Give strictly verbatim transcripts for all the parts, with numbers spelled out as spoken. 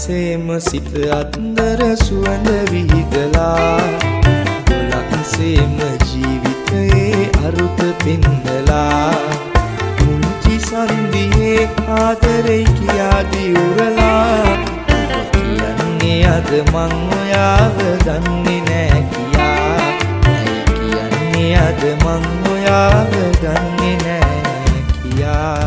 සේම සිත අත්දර සුවඳ විහිදලා ගොලක් සේම ජීවිතයේ අරුත පෙන්නලා මුංචි සන්දියේ ආදරේ කියා දියුරලා කියන්නේ අද මං ඔයාව දන්නේ නෑ කියා කියන්නේ අද මං ඔයාව දන්නේ නෑ කියා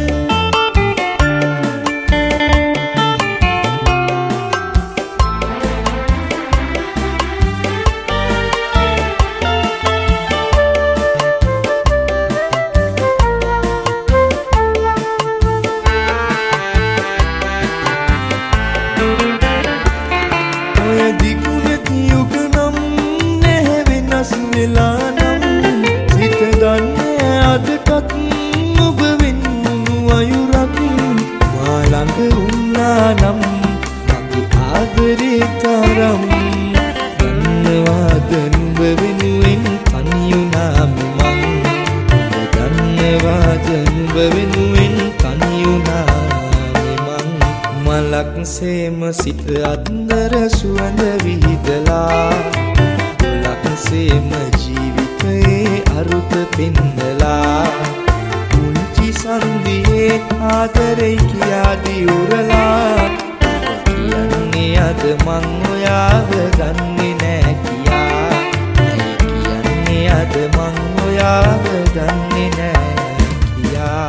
සිත දන්නේ අදටත් ඔබ වෙන්නු අයුරක් මා ළඟ වුණා නම් මගේ ආදරේ තරම් දන්නවාද නුඹ වෙනුවෙන් තනියුණා මං දන්නවාද නුඹ වෙනුවෙන් තනියුණා මං මලක් සේම සිත අත්දර සුවඳ විහිදලා සේම ජීවිතයේ අරුත පෙන්නලා මුංචි සන්දියේ ආදරේ කියා දියුරලා කියන්නේ අද මං ඔයාව දන්නේ නෑ කියා කියන්නේ අද මං ඔයාව දන්නේ නෑ කියා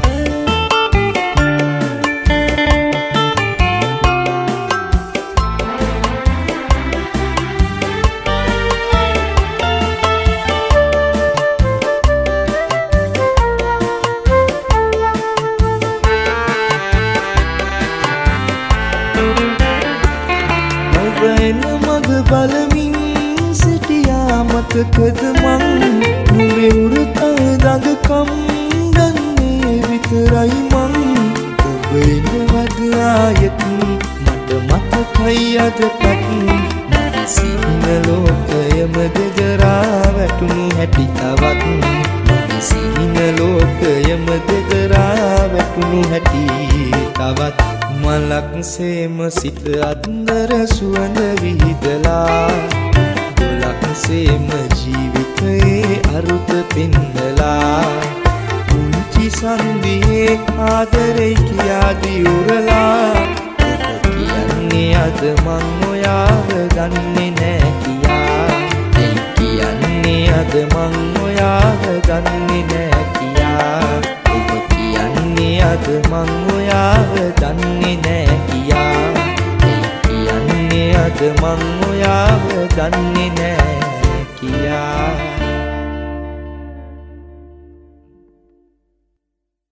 වෙන මග බලමින් සිටියා මතකද මං නුඹේ උරත දඟකම් ගන්නේ විතරයි මං ඔබ එනවද ආයෙත් මට මතකයි අදටත් මගේ සිහින ලෝකයම දෙදරා වැටුණු හැටි තවත් මගේ සිහින ලෝකයම දෙදරා වැටුණු හැටි තවත් මලක් සේම සිත අත්දර සුවඳ විහිදලා ගොලක් සේම ජීවිතයේ අරුත පෙන්නලා මුංචි සන්දියේ ආදරේ කියා දියුරලා කියන්නේ අද මං ඔයාව දන්නේ නෑ කියා ඇයි කියන්නේ අද මං ඔයාව දන්නේ නෑ කියා ඔබ කියන්නේ අද මං ඔයාව දන්නේ නෑ කියා ඇයි කියන්නේ අද මං ඔයාව දන්නේ නෑ කියා